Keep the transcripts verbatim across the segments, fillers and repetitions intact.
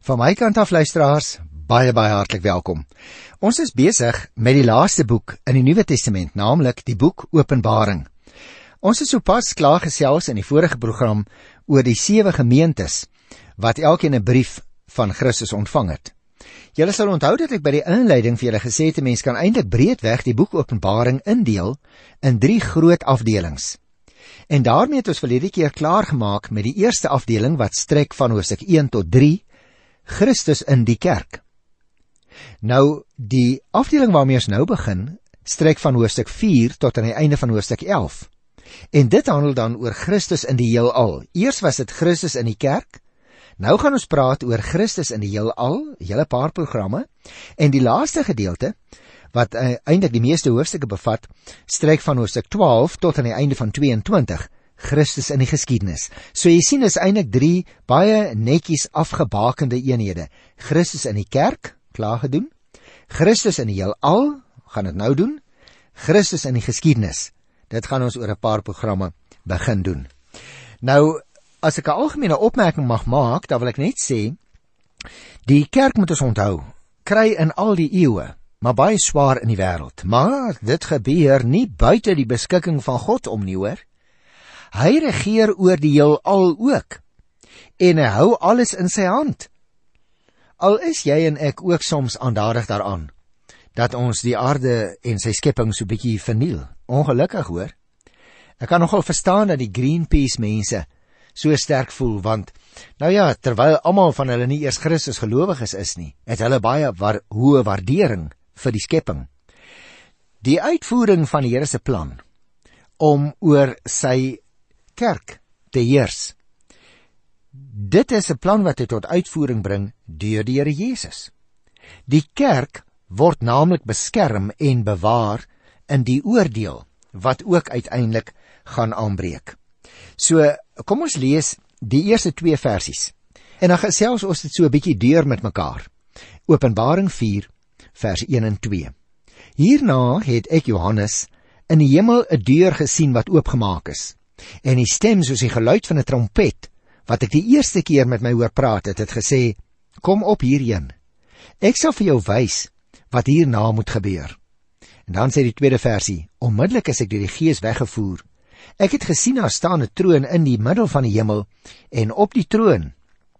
Van my kant af, luisteraars, baie baie hartlik welkom. Ons is besig met die laaste boek in die Nuwe Testament, naamlik die boek Openbaring. Ons het sopas klaar gesels in die vorige program oor die sewe gemeentes wat elkeen 'n brief van Christus ontvang het. Julle sal onthou dat ek by die inleiding vir julle gesê het, 'n mens kan eintlik breedweg die boek Openbaring indeel in drie groot afdelings. En daarmee het ons verlede keer klaar gemaak met die eerste afdeling wat strek van hoofstuk een tot drie, Christus in die kerk. Nou, die afdeling waarmee ons nou begin, strek van hoofstuk vier tot aan die einde van hoofstuk elf. En dit handel dan oor Christus in die heelal. Eers was dit Christus in die kerk, nou gaan ons praat oor Christus in die heelal, 'n hele paar programme, en die laaste gedeelte, wat uh, eintlik die meeste hoofstukke bevat, strek van hoofstuk twaalf tot aan die einde van tweeëntwintig, Christus in die geskiedenis. So jy sien, is eintlik drie baie netjies afgebakende eenhede. Christus in die kerk, klaar gedoen. Christus in die heelal, gaan dit nou doen. Christus in die geskiedenis, dit gaan ons oor 'n paar programme begin doen. Nou, as ek 'n algemene opmerking mag maak, dan wil ek net sê, die kerk moet ons onthou, kry in al die eeue, maar baie swaar in die wêreld. Maar dit gebeur nie buite die beskikking van God om nie, hoor. Hy regeer oor die heelal ook, en hy hou alles in sy hand. Al is jy en ek ook soms aandadig daaraan, dat ons die aarde en sy skepping so bietjie verniel. Ongelukkig, hoor. Ek kan nogal verstaan dat die Greenpeace mense so sterk voel, want, nou ja, terwyl almal van hulle nie eers Christus gelowiges is nie, het hulle baie war, hoë waardering vir die skepping. Die uitvoering van die Here se plan om oor sy kerk te heers, dit is 'n plan wat hy tot uitvoering bring deur die Here Jesus. Die kerk word naamlik beskerm en bewaar in die oordeel wat ook uiteindelik gaan aanbreek. So, kom ons lees die eerste twee versies en dan gesels ons dit so 'n bietjie deur met mekaar. Openbaring vier vers een en twee. Hierna het ek, Johannes, in die hemel 'n deur gesien wat oopgemaak is, en die stem soos die geluid van 'n trompet, wat ek die eerste keer met my hoor praat het, het gesê, kom op hierheen, ek sal vir jou wys wat hierna moet gebeur. En dan sê die tweede versie, onmiddellik is ek deur die Gees weggevoer. Ek het gesien daar staan 'n troon in die middel van die hemel, en op die troon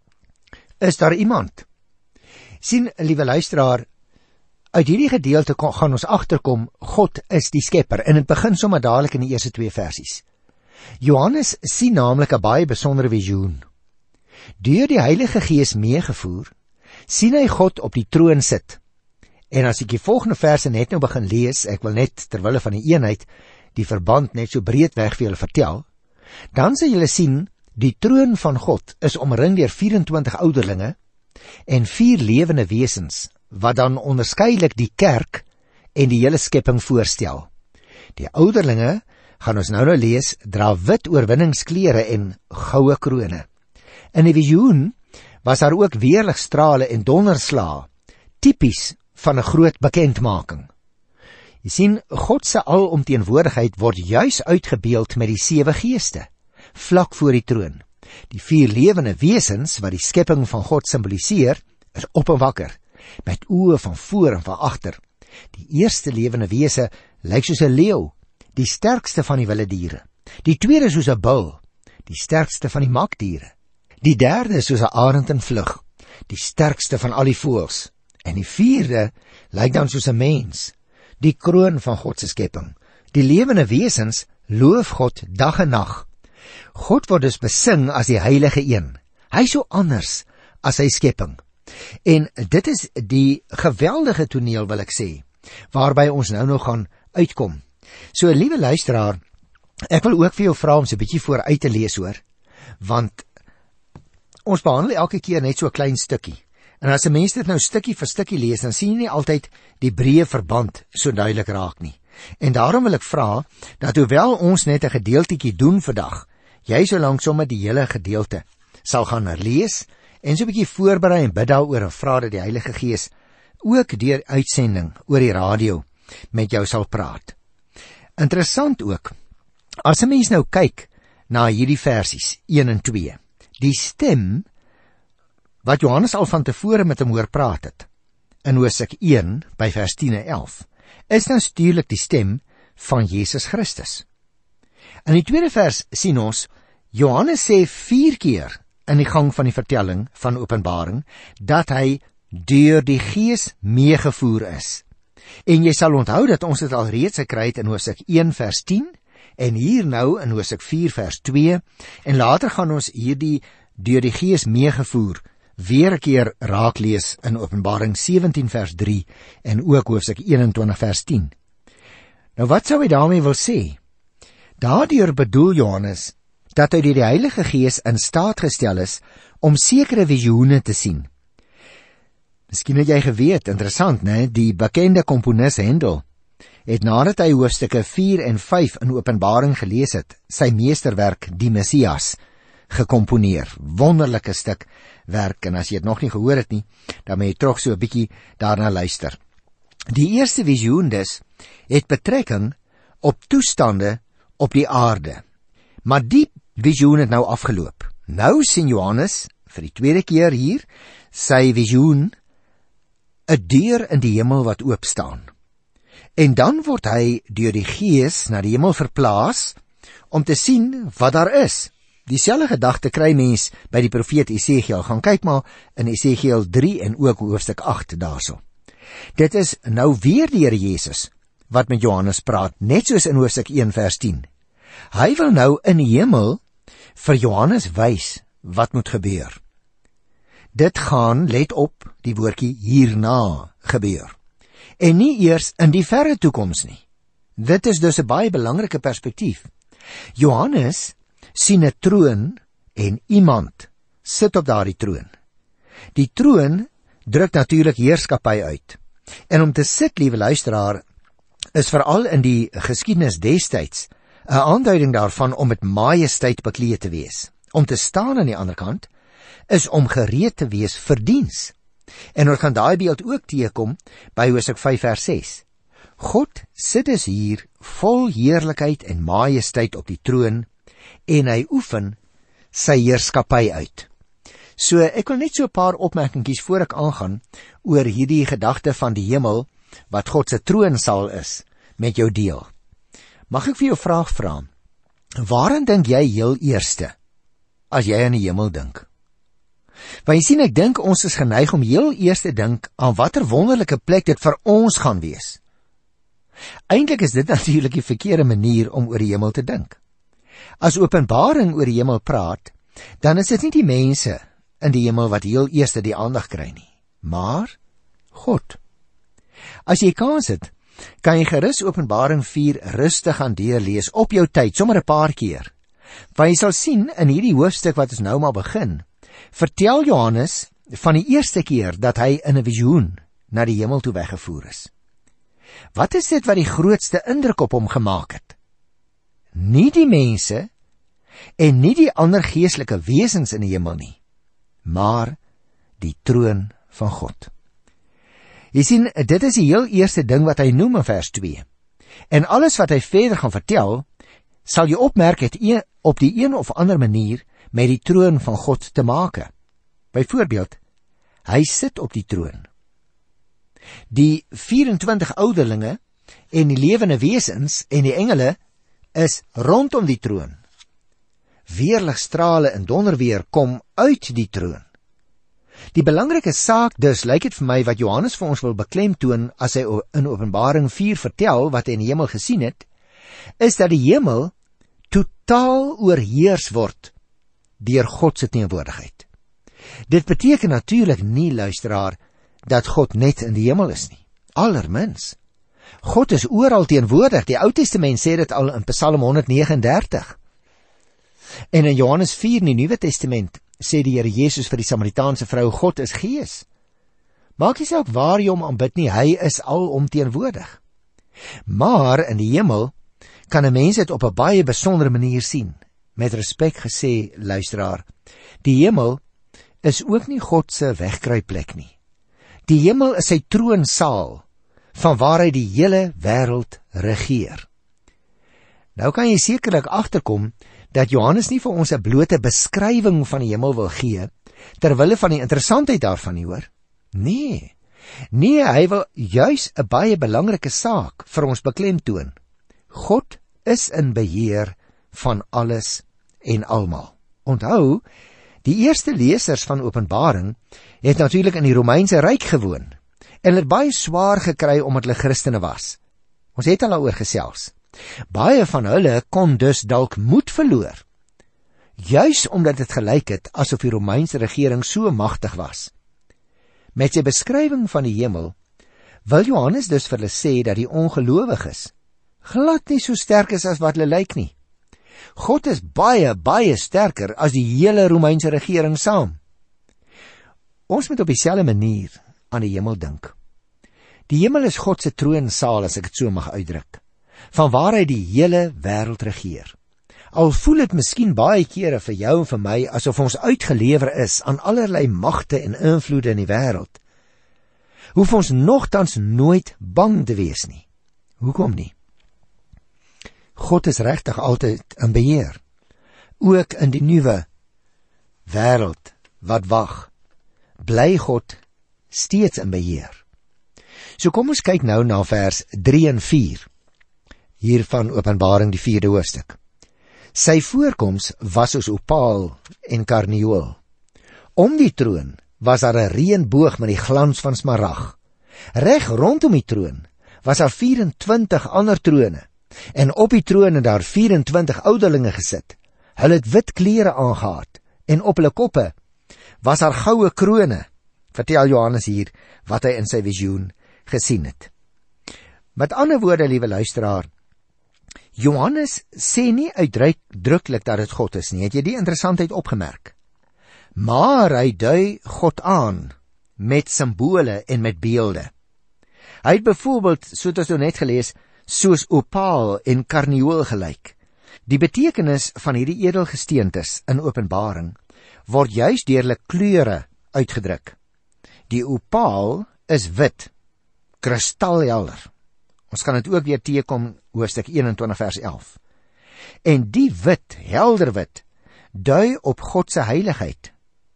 is daar iemand. Sien, liewe luisteraar, uit hierdie gedeelte gaan ons agterkom, God is die skepper, en het begin sommer dadelik in die eerste twee versies. Johannes sien naamlik 'n baie besondere visioen. Deur die Heilige Gees meegevoer, sien hy God op die troon sit. En as ek die volgende verse net nou begin lees, ek wil net terwille van die eenheid die verband net so breedweg vir julle vertel, dan sal julle sien, die troon van God is omring deur vyf-en-twintig ouderlinge en vier lewende wesens, wat dan onderskeidelik die kerk en die hele skepping voorstel. Die ouderlinge, gaan ons nou nou lees, dra wit oorwinningsklere en goue krone. In die visioen was daar ook weerligstrale en donderslae, tipies van 'n groot bekendmaking. Jy sien, God se alomteenwoordigheid word juis uitgebeeld met die sewe geeste, vlak voor die troon. Die vier lewende wesens, wat die skepping van God simboliseer, is op en wakker, met oë van voor en van agter. Die eerste lewende wese lyk soos 'n leeu, die sterkste van die wilde diere. Die tweede soos 'n bul, die sterkste van die makdiere. Die derde soos 'n arend in vlug, die sterkste van al die voëls. En die vierde lyk dan soos 'n mens, die kroon van God se skepping. Die lewende wesens loof God dag en nag. God word dus besing as die heilige een. Hy is so anders as sy skepping. En dit is die geweldige toneel, wil ek sê, waarby ons nou nog gaan uitkom. So, liewe luisteraar, ek wil ook vir jou vra om so 'n bietjie vooruit te lees, hoor, want ons behandel elke keer net so 'n klein stukkie. En as 'n mens dit nou stukkie vir stukkie lees, dan sien jy nie altyd die breë verband so duidelik raak nie. En daarom wil ek vra, dat hoewel ons net 'n gedeeltetjie doen vandag, jy so lank sommer die hele gedeelte sal gaan lees, en so 'n bietjie voorberei en bid daaroor, en vra dat die Heilige Gees ook deur uitsending oor die radio met jou sal praat. Interessant ook, as 'n mens nou kyk na hierdie versies een en twee, die stem wat Johannes al van tevore met hom hoor praat het, in Hosea een by vers tien en elf, is natuurlik die stem van Jesus Christus. In die tweede vers sien ons, Johannes sê vier keer in die gang van die vertelling van Openbaring, dat hy deur die Gees meegevoer is. En jy sal onthou dat ons dit al reeds gekry het in Hosea een vers tien, en hier nou in Hosea vier vers twee, en later gaan ons hierdie deur die Gees meegevoer weer 'n keer raak lees in Openbaring sewentien vers drie en ook Hosea eenentwintig vers tien. Nou wat sou hy daarmee wil sê? Daardeur bedoel Johannes dat hy deur die Heilige Gees in staat gestel is om sekere visioene te sien. Miskien het jy geweet, interessant, né, die bekende komponis Handel het nadat hy hoofstukke vier en vyf in Openbaring gelees het, sy meesterwerk Die Messias gekomponeer. Wonderlike stuk werk, en as jy het nog nie gehoor het nie, dan moet jy terug so 'n bietjie daarna luister. Die eerste visioen dus het betrekking op toestande op die aarde. Maar die visioen het nou afgeloop. Nou sien Johannes vir die tweede keer hier sy visioen, 'n deur in die hemel wat oop staan. En dan word hy deur die Gees na die hemel verplaas om te sien wat daar is. Dieselfde gedagte kry mens by die profeet Esegiel. Gaan kyk maar in Esegiel drie en ook hoofstuk agt daarso. Dit is nou weer die Here Jesus wat met Johannes praat, net soos in hoofstuk een vers tien. Hy wil nou in die hemel vir Johannes wys wat moet gebeur. Dit gaan, let op, die woordjie hierna gebeur. En nie eers in die verre toekoms nie. Dit is dus 'n baie belangrike perspektief. Johannes sien 'n troon en iemand sit op daardie troon. Die troon druk natuurlik heerskappy uit. En om te sit, liewe luisteraar, is veral in die geskiedenis destyds 'n aanduiding daarvan om met majesteit bekleed te wees. Om te staan aan die ander kant is om gereed te wees vir diens. En ons gaan daai beeld ook teekom by Hosea vyf vers ses. God sit dus hier vol heerlikheid en majesteit op die troon en hy oefen sy heerskappy uit. So ek wil net so 'n paar opmerkingies voor ek aangaan oor hierdie gedagte van die hemel wat God se troonsaal is met jou deel. Mag ek vir jou 'n vraag vra? Waaraan dink jy heel eerste as jy aan die hemel dink? Want jy sien, ek dink ons is geneig om heel eers te dink aan watter wonderlike plek dit vir ons gaan wees. Eintlik is dit natuurlik die verkeerde manier om oor die hemel te dink. As Openbaring oor die hemel praat, dan is dit nie die mense in die hemel wat heel eers die aandag kry nie, maar God. As jy kans het, kan jy gerus Openbaring vier rustig gaan deurlees op jou tyd, sommer 'n paar keer. Want jy sal sien in hierdie hoofstuk wat ons nou maar begin, vertel Johannes van die eerste keer dat hy in 'n visioen na die hemel toe weggevoer is. Wat is dit wat die grootste indruk op hom gemaak het? Nie die mense en nie die ander geestelike wesens in die hemel nie, maar die troon van God. Jy sien, dit is die heel eerste ding wat hy noem in vers twee. En alles wat hy verder gaan vertel, sal jy opmerk het een, op die een of ander manier met die troon van God te make. Byvoorbeeld, hy sit op die troon. Die vyf-en-twintig ouderlinge en die lewende wesens en die engele is rondom die troon. Weerligstrale en donderweer kom uit die troon. Die belangrike saak dus, lyk dit vir my, wat Johannes vir ons wil beklemtoon as hy in Openbaring vier vertel wat hy in die hemel gesien het, is dat die hemel totaal oorheers word deur God se teenwoordigheid. Dit beteken natuurlik nie, luisteraar, dat God net in die hemel is nie. Allermins. God is oral teenwoordig. Die Ou Testament sê dit al in Psalm honderd nege en dertig. En in Johannes vier in die Nuwe Testament sê die Here Jesus vir die Samaritaanse vrou, God is gees. Maak nie saak waar jy hom aanbid nie, hy is alomteenwoordig. Maar in die hemel kan 'n mens dit op 'n baie besondere manier sien. Met respek gesê, luisteraar, die hemel is ook nie God se wegkruipplek nie. Die hemel is sy troonsaal, van waar hy die hele wêreld regeer. Nou kan jy sekerlik agterkom dat Johannes nie vir ons 'n blote beskrywing van die hemel wil gee, terwille van die interessantheid daarvan nie, hoor. Nee, nee, hy wil juis 'n baie belangrike saak vir ons beklemtoon. God is in beheer van alles en almal. Onthou, die eerste lesers van Openbaring het natuurlik in die Romeinse Ryk gewoon en het baie swaar gekry omdat hulle Christene was. Ons het al daaroor gesels. Baie van hulle kon dus dalk moed verloor, juis omdat dit gelyk het asof die Romeinse regering so magtig was. Met sy beskrywing van die hemel wil Johannes dus vir hulle sê dat die ongelowiges glad nie so sterk is as wat hulle lyk nie. God is baie, baie sterker as die hele Romeinse regering saam. Ons moet op dieselfde manier aan die hemel dink. Die hemel is God se troonsaal, as ek dit so mag uitdruk, vanwaar hy die hele wêreld regeer. Al voel dit miskien baie kere vir jou en vir my asof ons uitgelewer is aan allerlei magte en invloede in die wêreld, hoef ons nogtans nooit bang te wees nie. Hoekom nie? God is regtig altyd in beheer, ook in die nuwe wêreld wat wag, bly God steeds in beheer. So kom ons kyk nou na vers drie en vier, hier van Openbaring die vierde hoofstuk. Sy voorkoms was soos opaal en karnieul. Om die troon was daar 'n reënboog met die glans van smarag. Reg rondom die troon was daar vyf-en-twintig ander trone, en op die troon het daar vyf-en-twintig ouderlinge gesit. Hulle het wit klere aangetree, en op hulle koppe was daar goue krone. Vertel Johannes hier wat hy in sy visioen gesien het. Met ander woorde, liewe luisteraar, Johannes sê nie uitdruklik dat dit God is nie, het jy die interessantheid opgemerk? Maar hy dui God aan met simbole en met beelde. Hy het byvoorbeeld, soos ons nou net gelees, soos opaal en karnieul gelyk. Die betekenis van hierdie edelgesteentes in Openbaring word juis deur hulle kleure uitgedruk. Die opaal is wit, kristalhelder. Ons kan dit ook weer teekom hoofstuk eenentwintig vers elf. En die wit, helder wit, dui op God se heiligheid.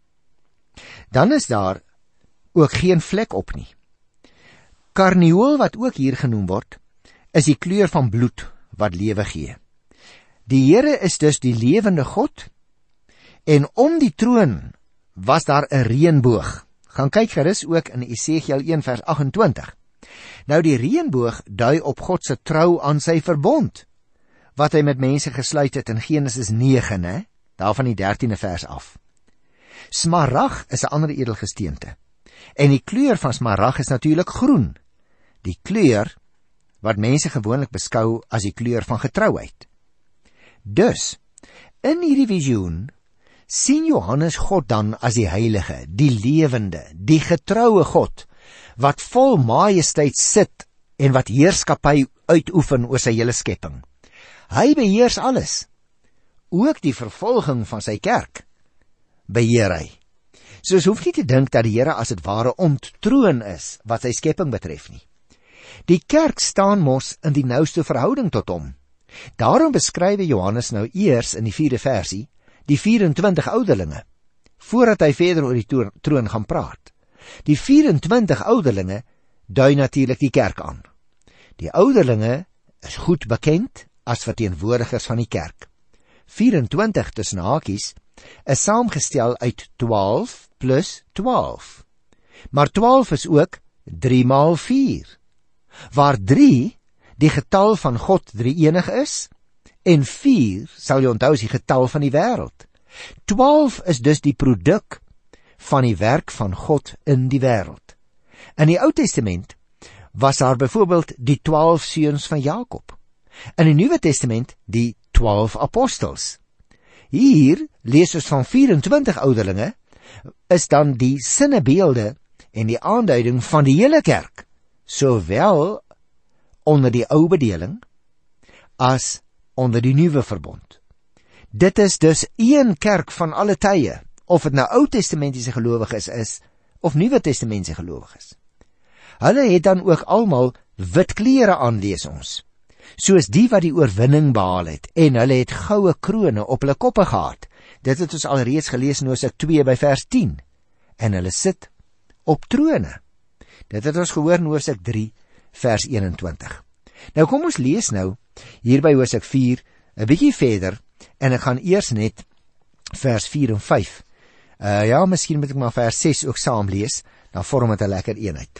Dan is daar ook geen vlek op nie. Karnieul, wat ook hier genoem word, is die kleur van bloed wat lewe gee. Die Here is dus die lewende God, en om die troon was daar 'n reënboog. Gaan kyk gerus ook in Esegiel een vers agt-en-twintig. Nou die reënboog dui op God se trou aan sy verbond, wat hy met mense gesluit het in Genesis negen, hè, daarvan die dertiende vers af. Smarag is 'n ander edelgesteente, en die kleur van smarag is natuurlik groen, die kleur wat mense gewoonlik beskou as die kleur van getrouheid. Dus, in hierdie visioen sien Johannes God dan as die heilige, die lewende, die getroue God, wat vol majesteit sit en wat heerskappy uitoefen oor sy hele skepping. Hy beheers alles, ook die vervolging van sy kerk beheer hy. So ons hoef nie te dink dat die Here as het ware onttroon is wat sy skepping betref nie. Die kerk staan mos in die nouste verhouding tot hom. Daarom beskryf Johannes nou eers in die vierde versie die vyf-en-twintig ouderlinge, voordat hy verder oor die troon gaan praat. Die vyf-en-twintig ouderlinge dui natuurlik die kerk aan. Die ouderlinge is goed bekend as verteenwoordigers van die kerk. vyf-en-twintig tussen hakies is saamgestel uit twaalf plus twaalf. Maar twaalf is ook drie maal vier, waar drie die getal van God drie-enig is, en vier, sal jy onthou, is die getal van die wêreld. twaalf is dus die produk van die werk van God in die wêreld. In die Ou Testament was daar byvoorbeeld die twaalf seuns van Jakob. In die Nuwe Testament die twaalf apostels. Hier lees ons van vyf-en-twintig ouderlinge, is dan die sinnebeelde en die aanduiding van die hele kerk, sowel onder die ou bedeling as onder die nuwe verbond. Dit is dus een kerk van alle tye, of het nou Ou Testamentiese gelowiges is, of Nuwe Testamentiese gelowiges. Hulle het dan ook almal wit klere aan, lees ons. soos die wat die oorwinning behaal het, en hulle het goue krone op hulle koppe gehad. Dit het ons alreeds gelees in Hosea twee by vers tien. En hulle sit op trone. Dit het ons gehoor in Hosea drie vers eenentwintig. Nou kom ons lees nou hier by Hosea vier 'n bietjie verder, en ek gaan eers net vers vier en vyf. Uh, ja, miskien moet ek maar vers ses ook saam lees, dan vorm het 'n lekker eenheid.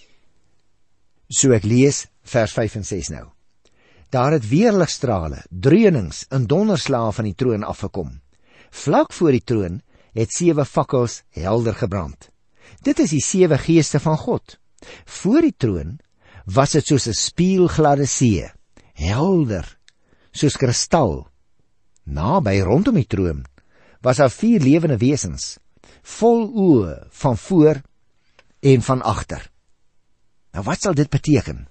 So ek lees vers vyf en ses nou. Daar het weerligstrale, dreunings en donderslae van die troon afgekom. Vlak voor die troon het sewe fakkels helder gebrand. Dit is die sewe geeste van God. Voor die troon was dit soos 'n spieelgladde see, helder, soos kristal. Naby rondom die troon was daar vier lewende wesens, vol oë van voor en van agter. Nou wat sal dit beteken?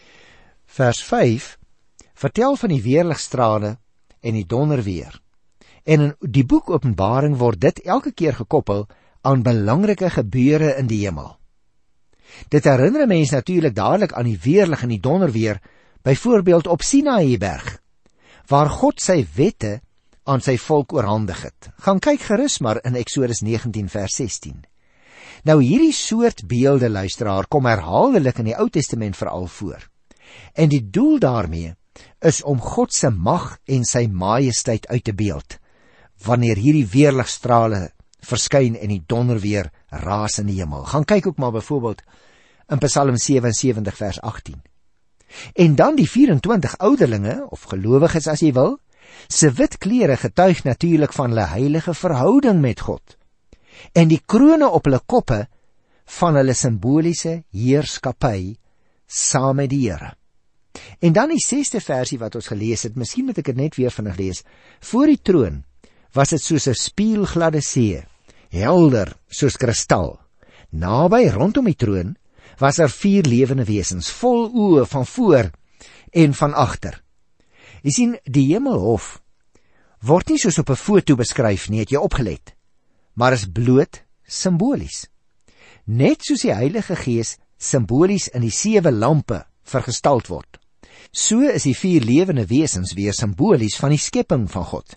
Vers vyf vertel van die weerligstrale en die donderweer. En in die boek Openbaring word dit elke keer gekoppel aan belangrike gebeure in die hemel. Dit herinner mense natuurlik dadelik aan die weerlig en die donderweer, byvoorbeeld op Sinaïberg, waar God sy wette aan sy volk oorhandig het. Gaan kyk gerus maar in Eksodus negentien vers sestien. Nou hierdie soort beelde, luisteraar, kom herhaaldelik in die Ou Testament veral voor. En die doel daarmee is om God se mag en sy majesteit uit te beeld, wanneer hierdie weerligstrale verskyn en die donderweer raas in die hemel. Gaan kyk ook maar byvoorbeeld in Psalm sewensewentig vers agttien. En dan die vyf en twintig ouderlinge, of gelowiges as jy wil, se wit klere getuig natuurlik van hulle heilige verhouding met God, en die krone op hulle koppe van hulle simboliese heerskappy saam met die Here. En dan die sesde versie wat ons gelees het, miskien moet ek dit net weer vinnig lees. Voor die troon was dit soos 'n spieelgladde see, helder soos kristal. Naby rondom die troon was daar vier lewende wesens, vol oë van voor en van agter. Jy sien, die hemelhof word nie soos op 'n foto beskryf nie, het jy opgelet, maar is bloot simbolies. Net soos die Heilige Gees simbolies in die sewe lampe vergestald word, so is die vier lewende wesens weer simbolies van die skepping van God.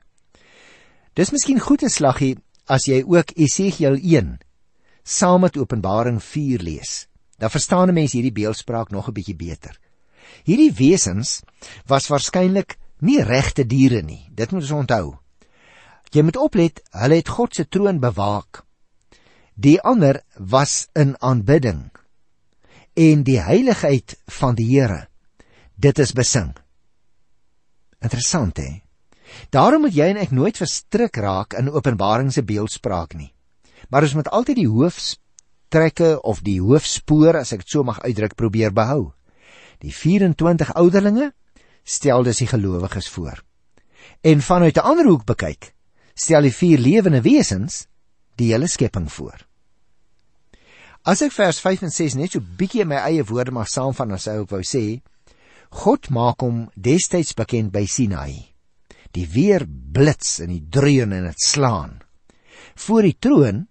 Dis miskien goed 'n slaggie as jy ook Esegiel een saam met Openbaring vier lees. Dan verstaan 'n mens hierdie beeldspraak nog 'n bietjie beter. Hierdie wesens was waarskynlik nie regte diere nie. Dit moet ons onthou. Jy moet oplet, hulle het God se troon bewaak. Die ander was in aanbidding. En die heiligheid van die Here, dit is besing. Interessant, hè? Daarom moet jy en ek nooit verstrik raak in Openbaring se beeldspraak nie. Maar ons moet altyd die hoofstrekke of die hoofspoor, as ek dit so mag uitdruk, probeer behou. Die vyf en twintig ouderlinge stel dus die gelowiges voor. En vanuit 'n ander hoek bekyk, stel die vier lewende wesens die hele skepping voor. As ek vers vyf en ses net so bietjie in my eie woorde mag saamvat, dan sou ek wou sê, God maak hom destyds bekend by Sinaï. Die weer blits en die dreun en het slaan. Voor die troon,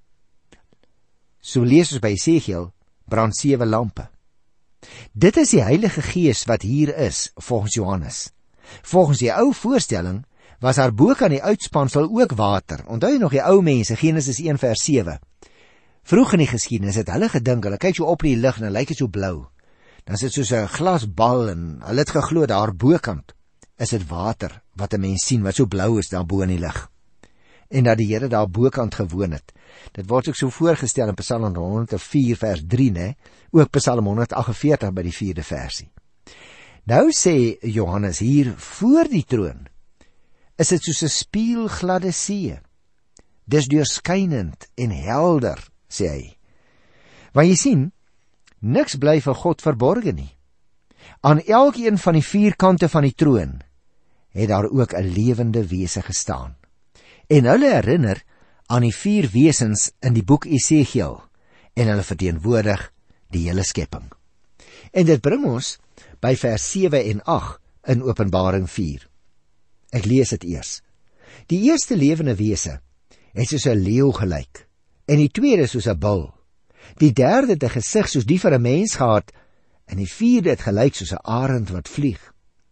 so lees ons by Esegiel, brand sewe lampe. Dit is die Heilige Gees wat hier is, volgens Johannes. Volgens die ou voorstelling was daar bo aan die uitspansel ook water. Onthou jy nog die ou mense, Genesis een vers sewe. Vroeg in die geskiedenis het hulle gedink, hulle kyk so op in die lug en dan lyk dit so blou. Dan is dit soos 'n glasbal en hulle het geglo daar bokant is dit water wat 'n mens sien wat so blou is daar bo in die lug. En dat die Here daar bokant gewoon het. Dit word ook so voorgestel in Psalm honderd vier vers drie, né? Ook Psalm honderd agt en veertig by die vierde versie. Nou sê Johannes hier, voor die troon is dit soos 'n spieelgladde see. Dis deurskynend en helder, sê hy. Want jy sien, niks bly vir God verborge nie. Aan elkeen van die vier kante van die troon het daar ook 'n lewende wese gestaan. En hulle herinner aan die vier wesens in die boek Esegiel, en hulle verteenwoordig die hele skepping. En dit bring ons by vers sewe en agt in Openbaring vier. Ek lees dit eers. Die eerste lewende wese het soos 'n leeu gelyk, en die tweede soos 'n bul. Die derde het 'n gesig soos die van 'n mens gehad, en die vierde het gelyk soos 'n arend wat vlieg.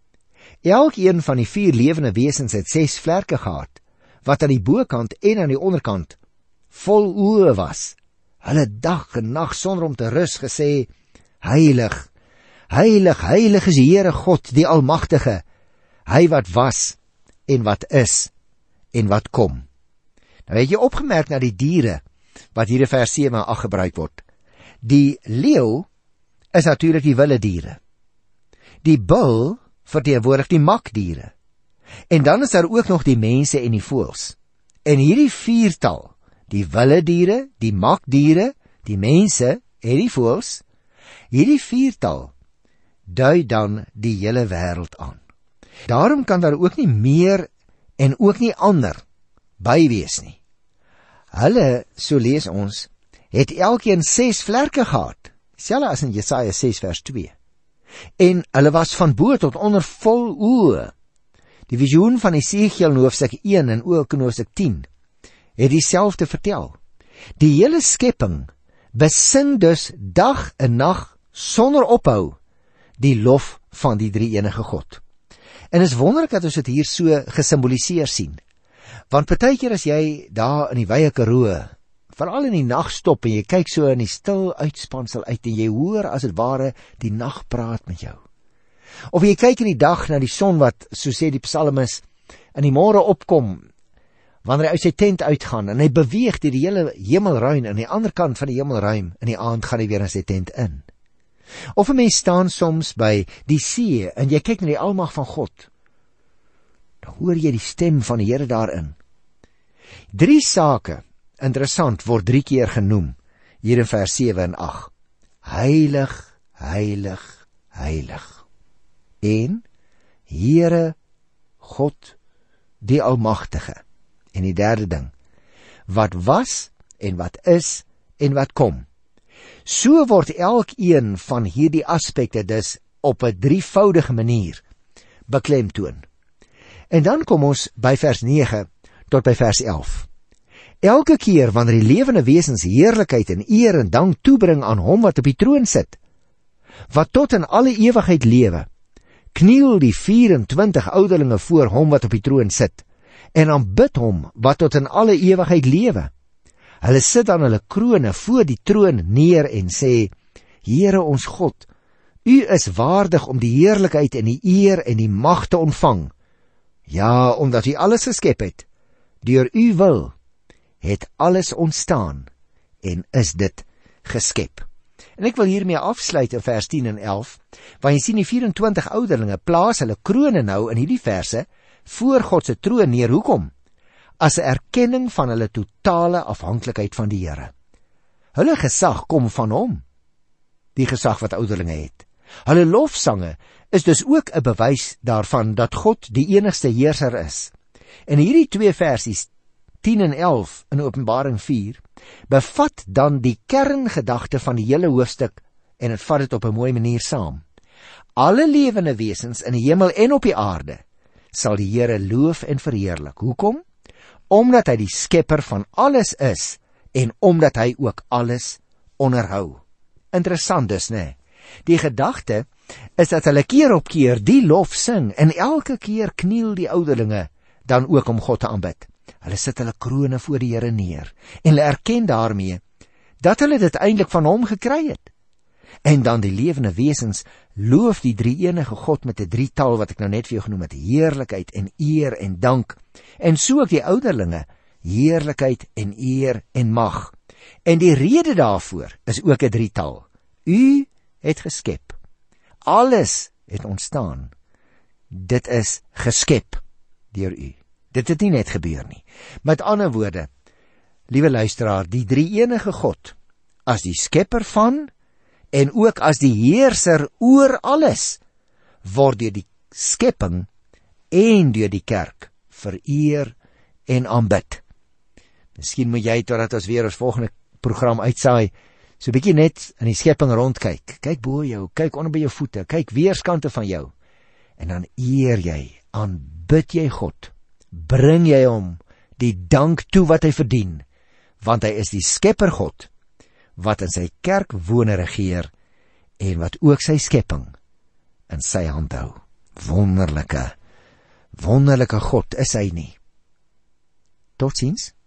Elkeen van die vier lewende wesens het ses vlerke gehad, wat aan die bokant en aan die onderkant vol oë was. Hulle dag en nag sonder om te rus gesê, Heilig, heilig, heilig is die Here God, die Almagtige, hy wat was, en wat is, en wat kom. Nou het jy opgemerk na die diere, wat hier in vers sewe en agt gebruik word. Die leeu is natuurlik die wilde diere. Die bul verteenwoordig die makdiere. En dan is daar ook nog die mense en die voëls. En hierdie viertal, die wilde diere, die makdiere, die mense en die voëls, hierdie viertal dui dan die hele wêreld aan. Daarom kan daar ook nie meer en ook nie ander by wees nie. Hulle, so lees ons, het elkeen ses vlerke gehad, selfs as in Jesaja ses vers twee. En hulle was van bo tot onder vol oë. Die visioen van Esegiel in hoofstuk een en ook in hoofstuk tien het dieselfde vertel. Die hele skepping besing dus dag en nag sonder ophou die lof van die drie-enige God. En is wonderlik dat ons dit hier so gesimboliseer sien. Want partykeer as jy daar in die wye Karoo, veral in die nag stop en jy kyk so in die stil uitspansel uit en jy hoor as het ware die nag praat met jou. Of jy kyk in die dag na die son wat, so sê die psalmis, in die môre opkom, wanneer hy uit sy tent uitgaan en hy beweeg deur die hele hemelruim aan die ander kant van die hemelruim, in die aand gaan hy weer in sy tent in. Of 'n mens staan soms by die see en jy kyk na die almag van God, dan hoor jy die stem van die Here daarin. Drie sake, interessant, word drie keer genoem, hier in vers sewe en agt. Heilig, heilig, heilig. En, Here, God, die Almagtige. En die derde ding, wat was, en wat is, en wat kom. So word elkeen van hierdie aspekte dus op 'n drievoudige manier beklemtoon. En dan kom ons by vers nege tot by vers elf. Elke keer wanneer die lewende wesens heerlikheid en eer en dank toebring aan hom wat op die troon sit, wat tot in alle ewigheid lewe, kniel die vyf-en-twintig ouderlinge voor hom wat op die troon sit, en aanbid hom wat tot in alle ewigheid lewe. Hulle sit dan hulle krone voor die troon neer en sê, Here ons God, U is waardig om die heerlikheid en die eer en die mag te ontvang. Ja, omdat U alles geskep het, deur U wil, het alles ontstaan en is dit geskep. En ek wil hiermee afsluit in vers tien en elf, waar jy sien die vyf-en-twintig ouderlinge plaas hulle krone nou in hierdie verse voor God se troon neer. Hoekom? As 'n erkenning van hulle totale afhanklikheid van die Here. Hulle gesag kom van hom, die gesag wat ouderlinge het. Hulle lofsange is dus ook 'n bewys daarvan dat God die enigste heerser is. En hierdie twee versies, tien en elf in Openbaring vier, bevat dan die kerngedagte van die hele hoofstuk en het vat dit op 'n mooi manier saam. Alle lewende wesens in die hemel en op die aarde sal die Here loof en verheerlik. Hoekom? Omdat hy die skepper van alles is en omdat hy ook alles onderhou. Interessant dus, né? Die gedagte is dat hulle keer op keer die lof sing en elke keer kniel die ouderlinge dan ook om God te aanbid. Hulle sit hulle krone voor die Here neer en hulle erken daarmee dat hulle dit eintlik van hom gekry het. En dan die lewende wesens loof die drie-enige God met 'n drietal wat ek nou net vir jou genoem het, heerlikheid en eer en dank. En so ook die ouderlinge, heerlikheid en eer en mag. En die rede daarvoor is ook 'n drietal. U het geskep. Alles het ontstaan. Dit is geskep deur u. Dit het nie net gebeur nie. Met ander woorde, liewe luisteraar, die drie-enige God as die skepper van en ook as die heerser oor alles word deur die skepping en deur die kerk vereer en aanbid. Miskien moet jy, totdat ons weer ons volgende program uitsaai, so 'n bietjie net in die skepping rondkyk. Kyk bo jou, kyk onder by jou voete, kyk weerskante van jou. En dan eer jy, aanbid jy God. Bring jy hom die dank toe wat hy verdien, want hy is die skepper God, wat in sy kerk woon en regeer, en wat ook sy skepping in sy hand hou. wonderlike, wonderlike God is hy nie. Totsiens.